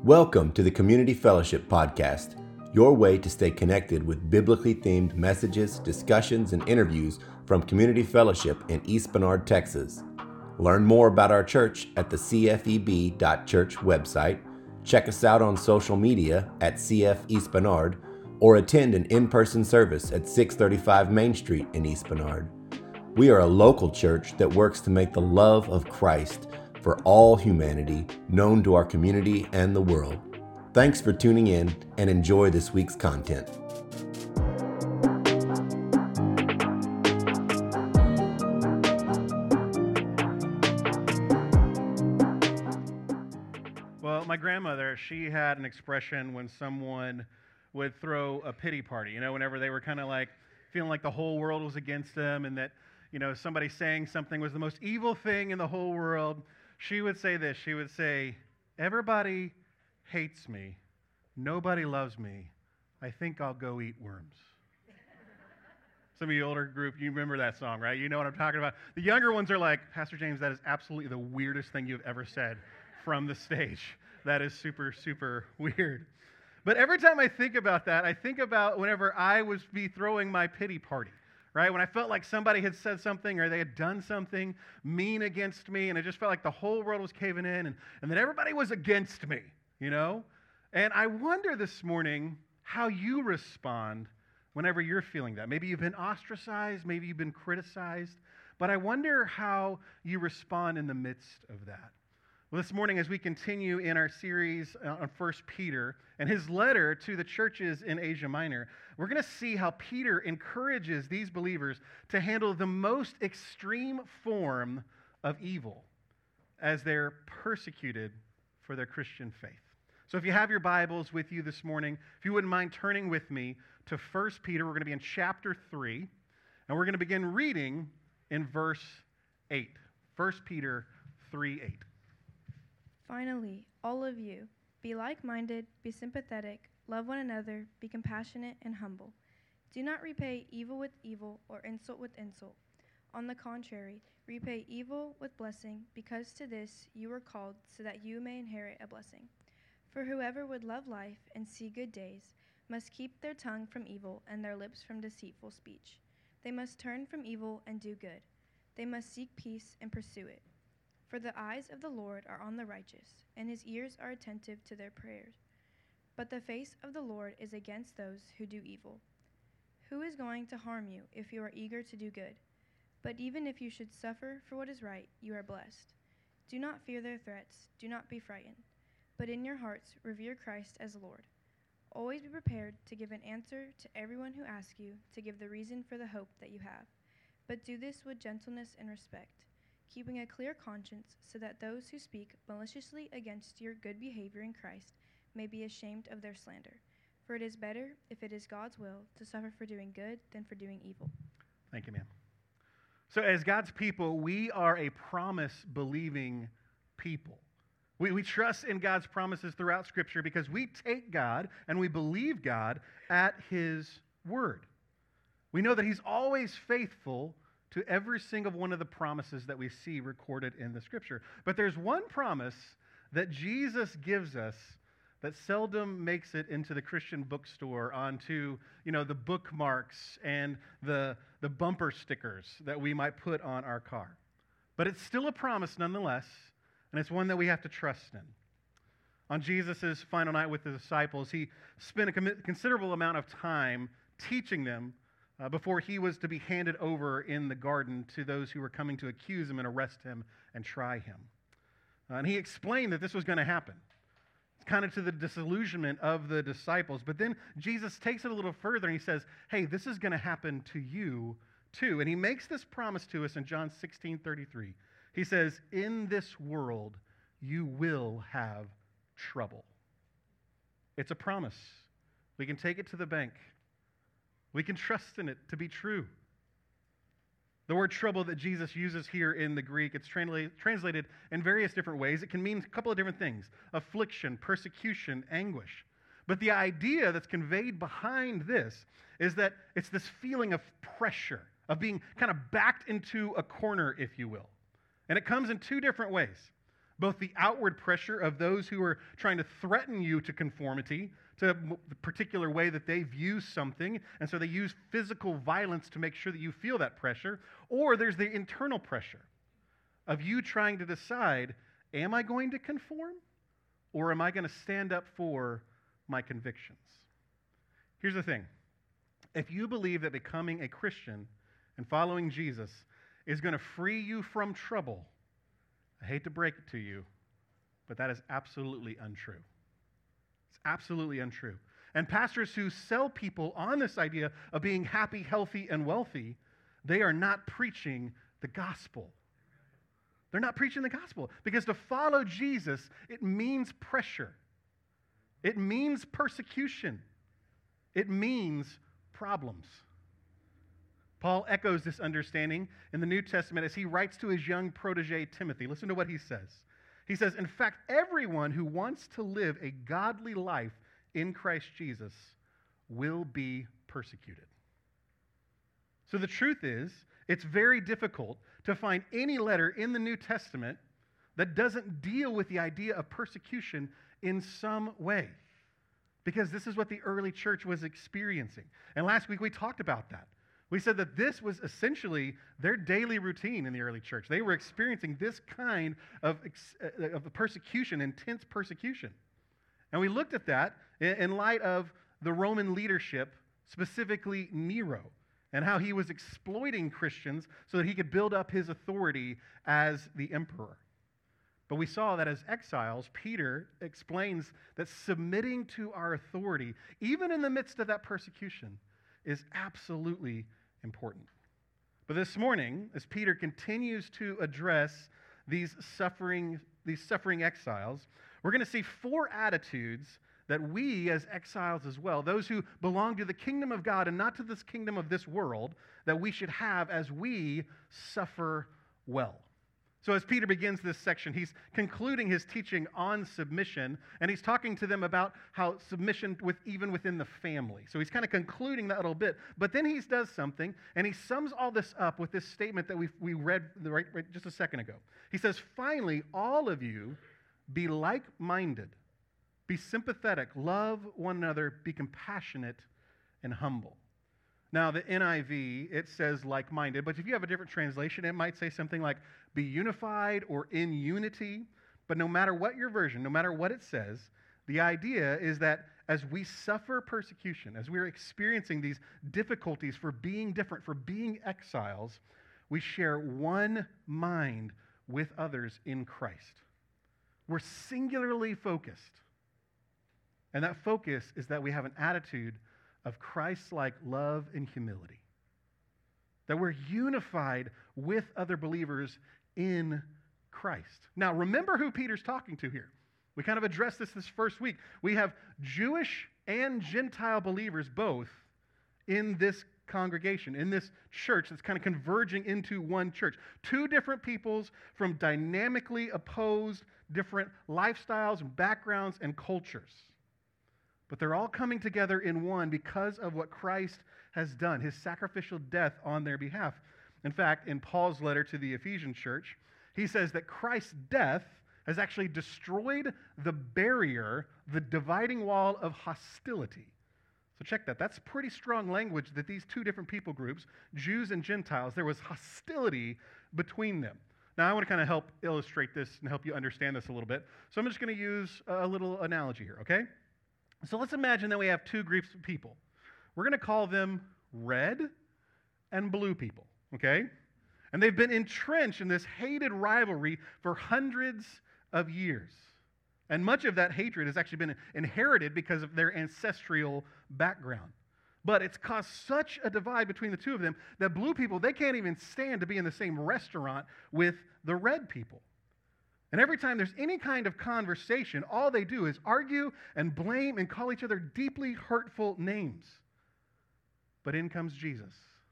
Welcome to the Community Fellowship Podcast, your way to stay connected with biblically themed messages, discussions, and interviews from Community Fellowship in East Bernard, Texas. Learn more about our church at the cfeb.church website, check us out on social media at CF East Bernard, or attend an in-person service at 635 Main Street in East Bernard. We are a local church that works to make the love of Christ for all humanity known to our community and the world. Thanks for tuning in and enjoy this week's content. Well, my grandmother, she had an expression when someone would throw a pity party, whenever they were kind of like feeling like the whole world was against them and that, somebody saying something was the most evil thing in the whole world. She would say this. She would say, "Everybody hates me. Nobody loves me. I think I'll go eat worms." Some of you older group, you remember that song, right? You know what I'm talking about. The younger ones are like, "Pastor James, that is absolutely the weirdest thing you've ever said from the stage. That is super, super weird." But every time I think about that, I think about whenever I was throwing my pity party. Right? When I felt like somebody had said something or they had done something mean against me, and I just felt like the whole world was caving in, and that everybody was against me, And I wonder this morning how you respond whenever you're feeling that. Maybe you've been ostracized, maybe you've been criticized, but I wonder how you respond in the midst of that. Well, this morning, as we continue in our series on 1 Peter and his letter to the churches in Asia Minor, we're going to see how Peter encourages these believers to handle the most extreme form of evil as they're persecuted for their Christian faith. So if you have your Bibles with you this morning, if you wouldn't mind turning with me to 1 Peter, we're going to be in chapter 3, and we're going to begin reading in verse 8. 1 Peter 3:8. Finally, all of you, be like-minded, be sympathetic, love one another, be compassionate and humble. Do not repay evil with evil or insult with insult. On the contrary, repay evil with blessing, because to this you were called, so that you may inherit a blessing. For whoever would love life and see good days must keep their tongue from evil and their lips from deceitful speech. They must turn from evil and do good. They must seek peace and pursue it. For the eyes of the Lord are on the righteous, and his ears are attentive to their prayers. But the face of the Lord is against those who do evil. Who is going to harm you if you are eager to do good? But even if you should suffer for what is right, you are blessed. Do not fear their threats, do not be frightened. But in your hearts revere Christ as Lord. Always be prepared to give an answer to everyone who asks you to give the reason for the hope that you have. But do this with gentleness and respect, keeping a clear conscience, so that those who speak maliciously against your good behavior in Christ may be ashamed of their slander. For it is better, if it is God's will, to suffer for doing good than for doing evil. Thank you, ma'am. So as God's people, we are a promise-believing people. We trust in God's promises throughout Scripture because we take God and we believe God at his word. We know that he's always faithful to every single one of the promises that we see recorded in the Scripture. But there's one promise that Jesus gives us that seldom makes it into the Christian bookstore, onto, the bookmarks and the bumper stickers that we might put on our car. But it's still a promise nonetheless, and it's one that we have to trust in. On Jesus' final night with the disciples, he spent a considerable amount of time teaching them before he was to be handed over in the garden to those who were coming to accuse him and arrest him and try him. And he explained that this was going to happen. It's kind of to the disillusionment of the disciples. But then Jesus takes it a little further and he says, hey, this is going to happen to you too. And he makes this promise to us in John 16:33. He says, in this world you will have trouble. It's a promise. We can take it to the bank. We can trust in it to be true. The word trouble that Jesus uses here in the Greek, it's translated in various different ways. It can mean a couple of different things: affliction, persecution, anguish. But the idea that's conveyed behind this is that it's this feeling of pressure, of being kind of backed into a corner, if you will. And it comes in two different ways. both the outward pressure of those who are trying to threaten you to conformity, to the particular way that they view something, and so they use physical violence to make sure that you feel that pressure, or there's the internal pressure of you trying to decide, am I going to conform, or am I going to stand up for my convictions? Here's the thing. If you believe that becoming a Christian and following Jesus is going to free you from trouble, I hate to break it to you, but that is absolutely untrue. It's absolutely untrue. And pastors who sell people on this idea of being happy, healthy, and wealthy, they are not preaching the gospel. They're not preaching the gospel. Because to follow Jesus, it means pressure. It means persecution. It means problems. Paul echoes this understanding in the New Testament as he writes to his young protege, Timothy. Listen to what he says. He says, in fact, everyone who wants to live a godly life in Christ Jesus will be persecuted. So the truth is, it's very difficult to find any letter in the New Testament that doesn't deal with the idea of persecution in some way. Because this is what the early church was experiencing. And last week we talked about that. We said that this was essentially their daily routine in the early church. They were experiencing this kind of persecution, intense persecution. And we looked at that in light of the Roman leadership, specifically Nero, and how he was exploiting Christians so that he could build up his authority as the emperor. But we saw that as exiles, Peter explains that submitting to our authority, even in the midst of that persecution, is absolutely important. But this morning, as Peter continues to address these suffering exiles, we're going to see four attitudes that we as exiles as well, those who belong to the kingdom of God and not to this kingdom of this world, that we should have as we suffer well. So as Peter begins this section, he's concluding his teaching on submission, and he's talking to them about how submission even within the family. So he's kind of concluding that little bit, but then he does something, and he sums all this up with this statement that we read right just a second ago. He says, finally, all of you be like-minded, be sympathetic, love one another, be compassionate and humble. Now, the NIV, it says like-minded, but if you have a different translation, it might say something like be unified or in unity. But no matter what your version, no matter what it says, the idea is that as we suffer persecution, as we're experiencing these difficulties for being different, for being exiles, we share one mind with others in Christ. We're singularly focused. And that focus is that we have an attitude of Christ-like love and humility. That we're unified with other believers in Christ. Now, remember who Peter's talking to here. We kind of addressed this first week. We have Jewish and Gentile believers both in this congregation, in this church that's kind of converging into one church. Two different peoples from dynamically opposed different lifestyles, backgrounds, and cultures. But they're all coming together in one because of what Christ has done, his sacrificial death on their behalf. In fact, in Paul's letter to the Ephesian church, he says that Christ's death has actually destroyed the barrier, the dividing wall of hostility. So check that. That's pretty strong language that these two different people groups, Jews and Gentiles, there was hostility between them. Now, I want to kind of help illustrate this and help you understand this a little bit. So I'm just going to use a little analogy here, okay? So let's imagine that we have two groups of people. We're going to call them red and blue people, okay? And they've been entrenched in this hated rivalry for hundreds of years. And much of that hatred has actually been inherited because of their ancestral background. But it's caused such a divide between the two of them that blue people, they can't even stand to be in the same restaurant with the red people. And every time there's any kind of conversation, all they do is argue and blame and call each other deeply hurtful names. But in comes Jesus.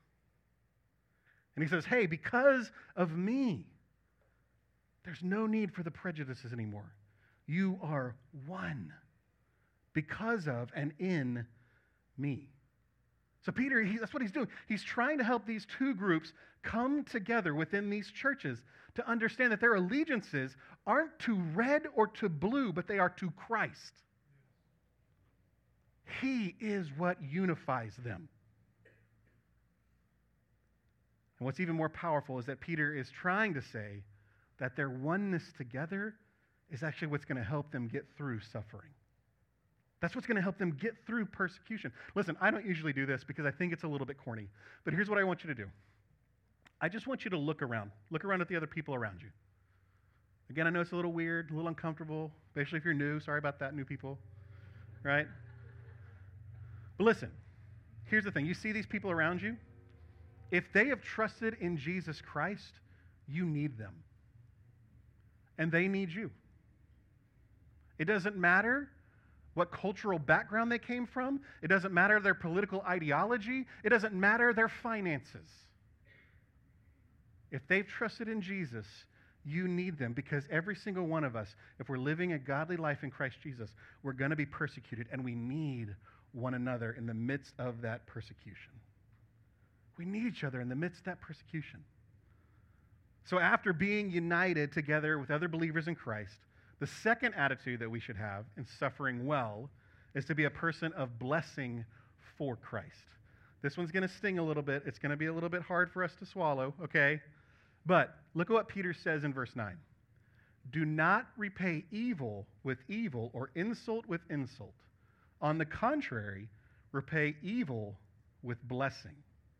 And he says, hey, because of me, there's no need for the prejudices anymore. You are one because of and in me. So Peter, that's what he's doing. He's trying to help these two groups come together within these churches to understand that their allegiances aren't to red or to blue, but they are to Christ. He is what unifies them. And what's even more powerful is that Peter is trying to say that their oneness together is actually what's going to help them get through suffering. That's what's going to help them get through persecution. Listen, I don't usually do this because I think it's a little bit corny, but here's what I want you to do. I just want you to look around. Look around at the other people around you. Again, I know it's a little weird, a little uncomfortable, especially if you're new. Sorry about that, new people, right? But listen, here's the thing. You see these people around you? If they have trusted in Jesus Christ, you need them. And they need you. It doesn't matter what cultural background they came from. It doesn't matter their political ideology. It doesn't matter their finances. If they've trusted in Jesus, you need them, because every single one of us, if we're living a godly life in Christ Jesus, we're going to be persecuted, and we need one another in the midst of that persecution. We need each other in the midst of that persecution. So after being united together with other believers in Christ, the second attitude that we should have in suffering well is to be a person of blessing for Christ. This one's going to sting a little bit. It's going to be a little bit hard for us to swallow, okay? But look at what Peter says in verse 9. Do not repay evil with evil or insult with insult. On the contrary, repay evil with blessing.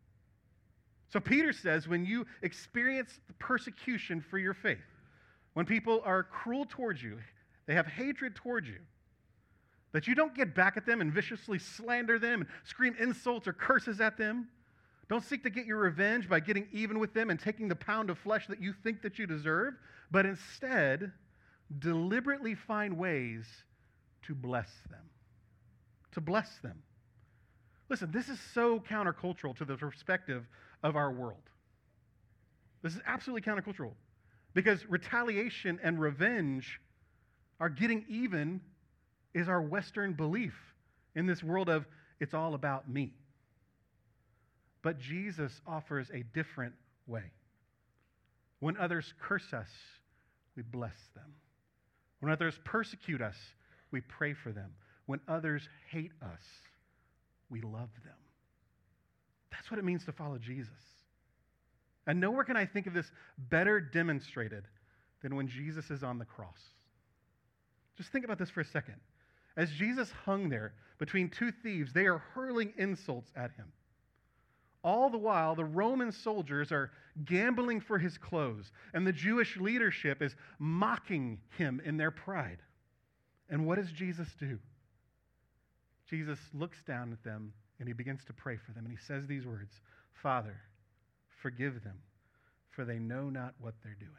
So Peter says when you experience persecution for your faith, when people are cruel towards you, they have hatred towards you, that you don't get back at them and viciously slander them and scream insults or curses at them. Don't seek to get your revenge by getting even with them and taking the pound of flesh that you think that you deserve, but instead, deliberately find ways to bless them. To bless them. Listen, this is so countercultural to the perspective of our world. This is absolutely countercultural, because retaliation and revenge, our getting even, is our Western belief in this world of it's all about me. But Jesus offers a different way. When others curse us, we bless them. When others persecute us, we pray for them. When others hate us, we love them. That's what it means to follow Jesus. And nowhere can I think of this better demonstrated than when Jesus is on the cross. Just think about this for a second. As Jesus hung there between two thieves, they are hurling insults at him. All the while, the Roman soldiers are gambling for his clothes, and the Jewish leadership is mocking him in their pride. And what does Jesus do? Jesus looks down at them, and he begins to pray for them, and he says these words, Father, forgive them, for they know not what they're doing.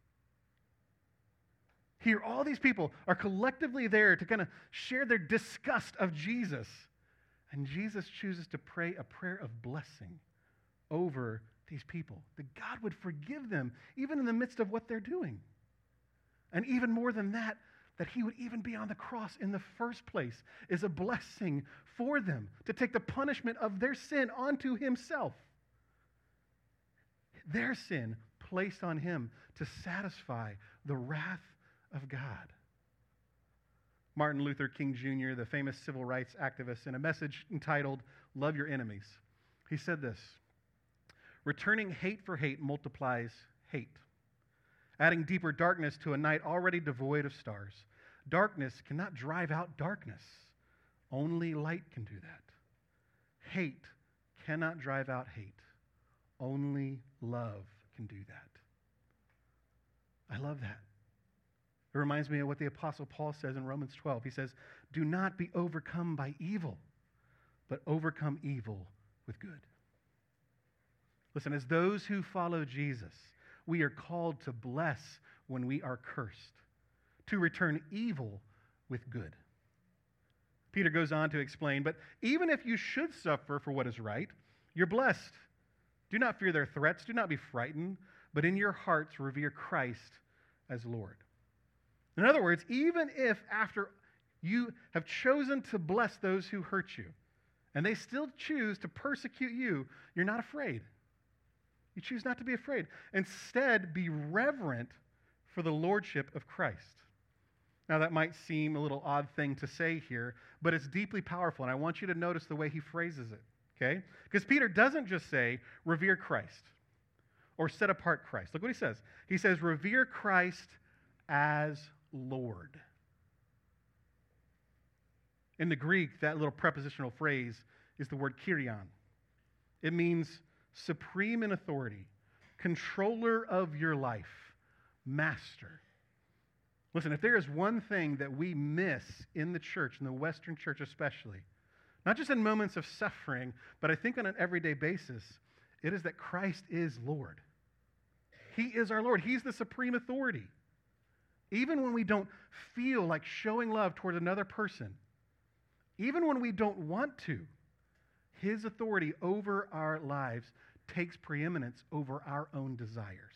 Here, all these people are collectively there to kind of share their disgust of Jesus. And Jesus chooses to pray a prayer of blessing over these people, that God would forgive them even in the midst of what they're doing. And even more than that, that he would even be on the cross in the first place is a blessing for them to take the punishment of their sin onto himself. Their sin placed on him to satisfy the wrath of God. Martin Luther King Jr., the famous civil rights activist, in a message entitled, Love Your Enemies, he said this, returning hate for hate multiplies hate, adding deeper darkness to a night already devoid of stars. Darkness cannot drive out darkness. Only light can do that. Hate cannot drive out hate. Only love can do that. I love that. It reminds me of what the Apostle Paul says in Romans 12. He says, do not be overcome by evil, but overcome evil with good. Listen, as those who follow Jesus, we are called to bless when we are cursed, to return evil with good. Peter goes on to explain, but even if you should suffer for what is right, you're blessed. Do not fear their threats, do not be frightened, but in your hearts revere Christ as Lord. In other words, even if after you have chosen to bless those who hurt you, and they still choose to persecute you, you're not afraid. You choose not to be afraid. Instead, be reverent for the lordship of Christ. Now, that might seem a little odd thing to say here, but it's deeply powerful, and I want you to notice the way he phrases it, okay? Because Peter doesn't just say, revere Christ or set apart Christ. Look what he says. He says, revere Christ as Lord. In the Greek, that little prepositional phrase is the word kyrion. It means supreme in authority, controller of your life, master. Listen, if there is one thing that we miss in the church, in the Western church especially, not just in moments of suffering, but I think on an everyday basis, it is that Christ is Lord. He is our Lord. He's the supreme authority. Even when we don't feel like showing love toward another person, even when we don't want to, his authority over our lives takes preeminence over our own desires.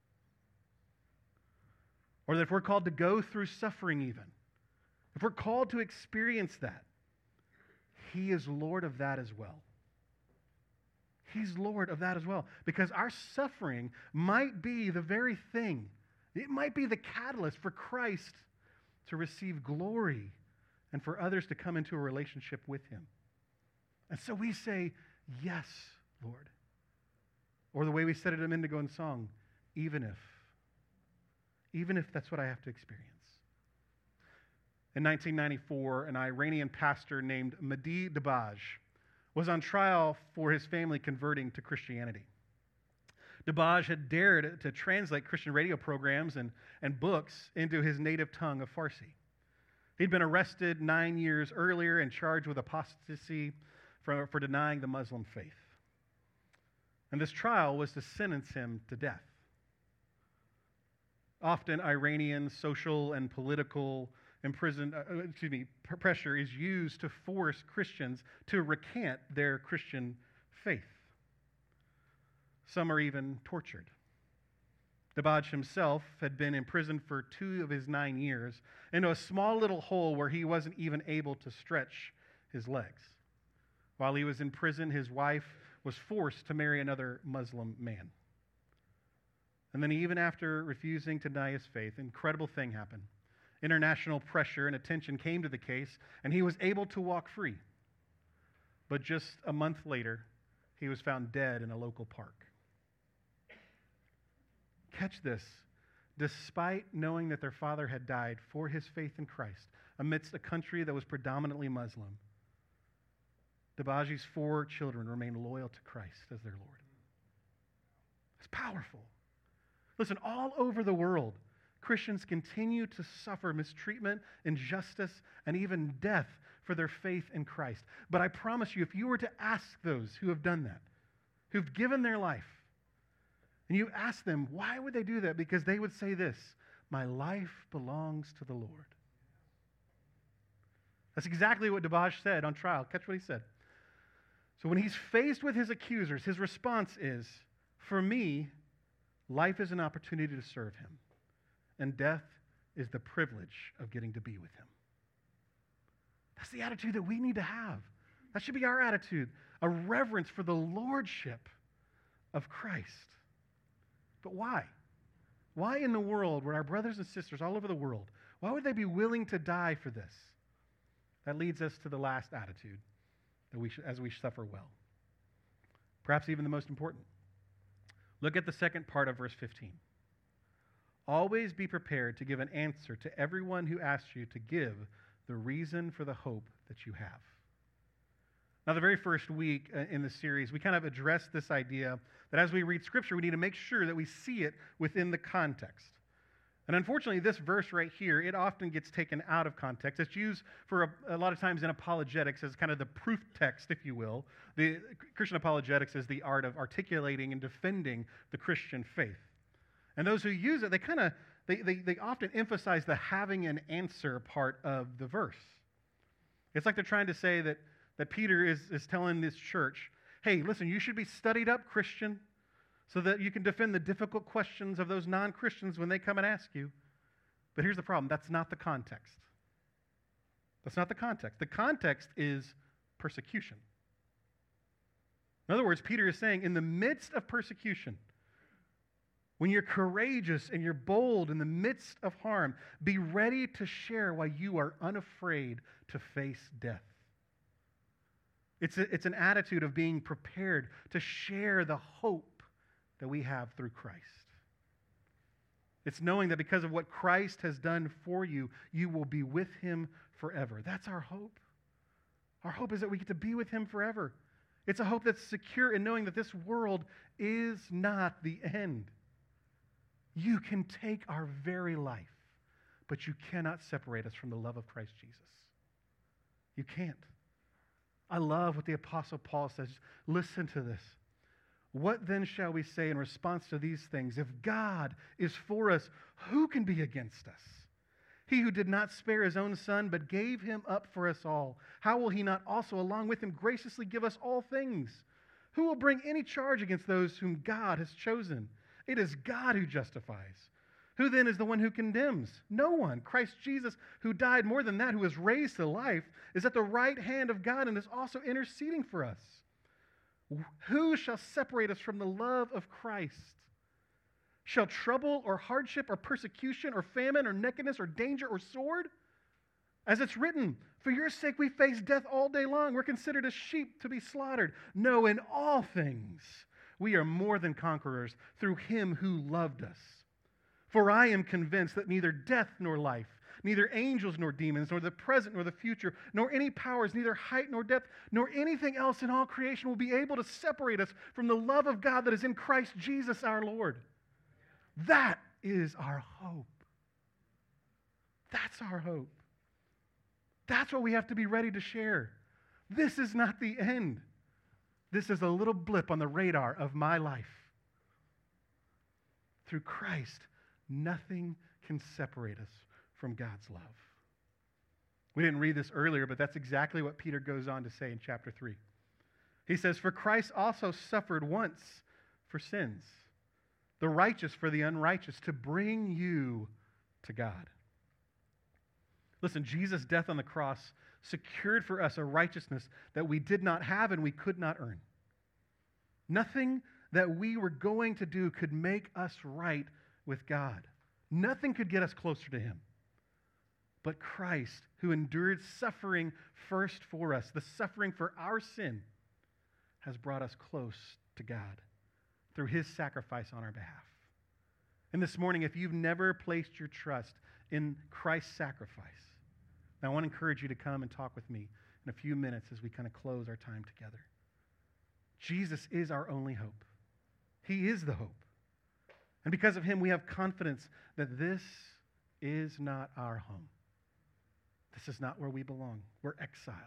Or that if we're called to go through suffering even, if we're called to experience that, he is Lord of that as well. He's Lord of that as well. Because our suffering might be the very thing, it might be the catalyst for Christ to receive glory and for others to come into a relationship with him. And so we say, yes, Lord. Or the way we said it in Indigo in song, even if that's what I have to experience. In 1994, an Iranian pastor named Mahdi Dabaj was on trial for his family converting to Christianity. Dabaj had dared to translate Christian radio programs and books into his native tongue of Farsi. He'd been arrested 9 years earlier and charged with apostasy for denying the Muslim faith. And this trial was to sentence him to death. Often Iranian social and political pressure is used to force Christians to recant their Christian faith. Some are even tortured. Dabaj himself had been imprisoned for 2 of his 9 years into a small little hole where he wasn't even able to stretch his legs. While he was in prison, his wife was forced to marry another Muslim man. And then even after refusing to deny his faith, an incredible thing happened. International pressure and attention came to the case, and he was able to walk free. But just a month later, he was found dead in a local park. Catch this. Despite knowing that their father had died for his faith in Christ amidst a country that was predominantly Muslim, Dabaj's 4 children remained loyal to Christ as their Lord. It's powerful. Listen, all over the world, Christians continue to suffer mistreatment, injustice, and even death for their faith in Christ. But I promise you, if you were to ask those who have done that, who've given their life, and you ask them, why would they do that? Because they would say this, my life belongs to the Lord. That's exactly what Dabaj said on trial. Catch what he said. So when he's faced with his accusers, his response is, for me, life is an opportunity to serve him, and death is the privilege of getting to be with him. That's the attitude that we need to have. That should be our attitude, a reverence for the lordship of Christ. But why? Why in the world would our brothers and sisters all over the world, why would they be willing to die for this? That leads us to the last attitude, that as we suffer well. Perhaps even the most important. Look at the second part of verse 15. Always be prepared to give an answer to everyone who asks you to give the reason for the hope that you have. Now, the very first week in the series, we kind of addressed this idea that as we read Scripture, we need to make sure that we see it within the context. And unfortunately, this verse right here, it often gets taken out of context. It's used for a lot of times in apologetics as kind of the proof text, if you will. The Christian apologetics is the art of articulating and defending the Christian faith. And those who use it, they often emphasize the having an answer part of the verse. It's like they're trying to say that Peter is telling this church, hey, listen, you should be studied up, Christian, so that you can defend the difficult questions of those non-Christians when they come and ask you. But here's the problem. That's not the context. That's not the context. The context is persecution. In other words, Peter is saying, in the midst of persecution, when you're courageous and you're bold in the midst of harm, be ready to share why you are unafraid to face death. It's an attitude of being prepared to share the hope that we have through Christ. It's knowing that because of what Christ has done for you, you will be with him forever. That's our hope. Our hope is that we get to be with him forever. It's a hope that's secure in knowing that this world is not the end. You can take our very life, but you cannot separate us from the love of Christ Jesus. You can't. I love what the Apostle Paul says. Listen to this. What then shall we say in response to these things? If God is for us, who can be against us? He who did not spare his own son, but gave him up for us all, how will he not also along with him graciously give us all things? Who will bring any charge against those whom God has chosen? It is God who justifies. Who then is the one who condemns? No one. Christ Jesus, who died, more than that, who was raised to life, is at the right hand of God and is also interceding for us. Who shall separate us from the love of Christ? Shall trouble or hardship or persecution or famine or nakedness or danger or sword? As it's written, for your sake we face death all day long. We're considered as sheep to be slaughtered. No, in all things we are more than conquerors through him who loved us. For I am convinced that neither death nor life, neither angels nor demons, nor the present nor the future, nor any powers, neither height nor depth, nor anything else in all creation will be able to separate us from the love of God that is in Christ Jesus our Lord. That is our hope. That's our hope. That's what we have to be ready to share. This is not the end. This is a little blip on the radar of my life. Through Christ, nothing can separate us from God's love. We didn't read this earlier, but that's exactly what Peter goes on to say in chapter 3. He says, for Christ also suffered once for sins, the righteous for the unrighteous, to bring you to God. Listen, Jesus' death on the cross secured for us a righteousness that we did not have and we could not earn. Nothing that we were going to do could make us right with God. Nothing could get us closer to him. But Christ, who endured suffering first for us, the suffering for our sin, has brought us close to God through his sacrifice on our behalf. And this morning, if you've never placed your trust in Christ's sacrifice, now I want to encourage you to come and talk with me in a few minutes as we kind of close our time together. Jesus is our only hope. He is the hope. And because of him, we have confidence that this is not our home. This is not where we belong. We're exiles.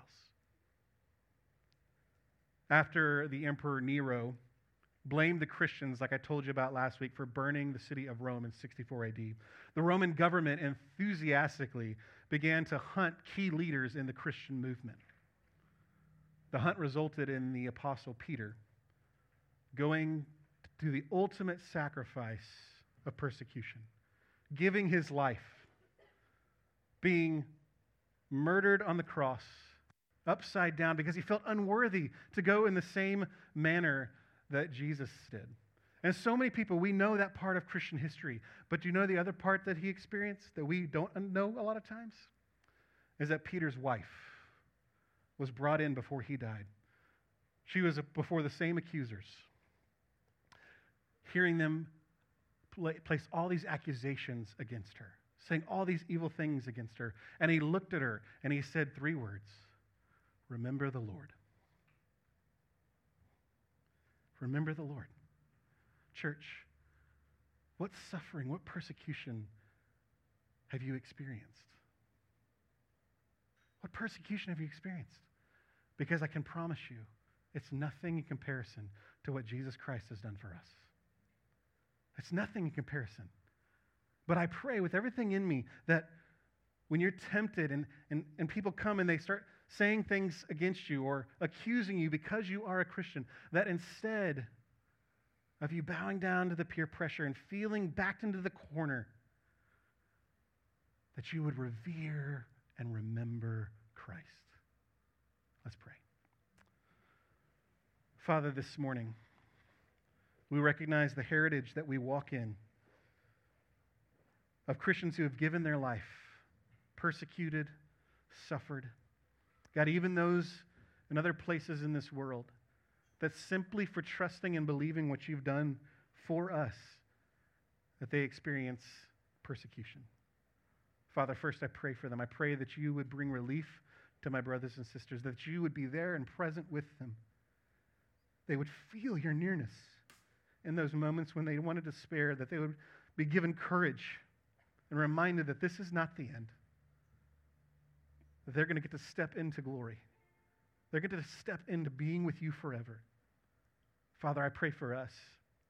After the Emperor Nero blamed the Christians, like I told you about last week, for burning the city of Rome in 64 AD, the Roman government enthusiastically began to hunt key leaders in the Christian movement. The hunt resulted in the Apostle Peter going to the ultimate sacrifice of persecution, giving his life, being murdered on the cross, upside down, because he felt unworthy to go in the same manner that Jesus did. And so many people, we know that part of Christian history, but do you know the other part that he experienced that we don't know a lot of times? Is that Peter's wife was brought in before he died. She was before the same accusers, hearing them place all these accusations against her, saying all these evil things against her. And he looked at her and he said 3 words, remember the Lord. Remember the Lord. Church, what suffering, what persecution have you experienced? What persecution have you experienced? Because I can promise you, it's nothing in comparison to what Jesus Christ has done for us. It's nothing in comparison. But I pray with everything in me that when you're tempted and people come and they start saying things against you or accusing you because you are a Christian, that instead of you bowing down to the peer pressure and feeling backed into the corner, that you would revere and remember Christ. Let's pray. Father, this morning, we recognize the heritage that we walk in of Christians who have given their life, persecuted, suffered. God, even those in other places in this world, that simply for trusting and believing what you've done for us, that they experience persecution. Father, first I pray for them. I pray that you would bring relief to my brothers and sisters, that you would be there and present with them. They would feel your nearness in those moments when they want to despair, that they would be given courage and reminded that this is not the end, that they're going to get to step into glory. They're going to step into being with you forever. Father, I pray for us,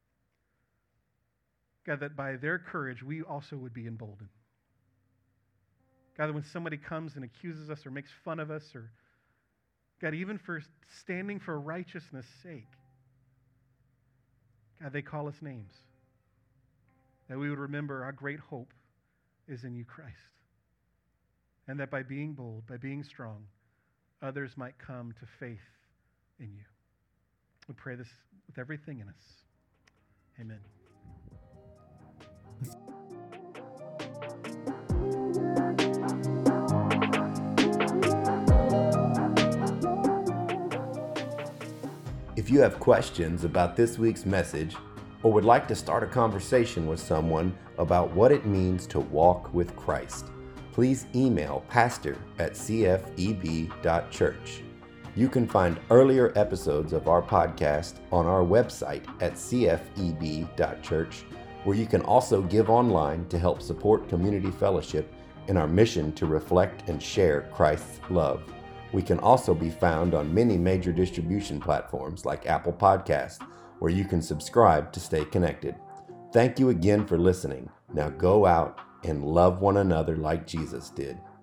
God, that by their courage, we also would be emboldened. God, that when somebody comes and accuses us or makes fun of us, or God, even for standing for righteousness' sake, God, they call us names, that we would remember our great hope is in you, Christ. And that by being bold, by being strong, others might come to faith in you. We pray this with everything in us. Amen. If you have questions about this week's message or would like to start a conversation with someone about what it means to walk with Christ, please email pastor@cfeb.church. You can find earlier episodes of our podcast on our website at cfeb.church, where you can also give online to help support Community Fellowship in our mission to reflect and share Christ's love. We can also be found on many major distribution platforms like Apple Podcasts, where you can subscribe to stay connected. Thank you again for listening. Now go out and love one another like Jesus did.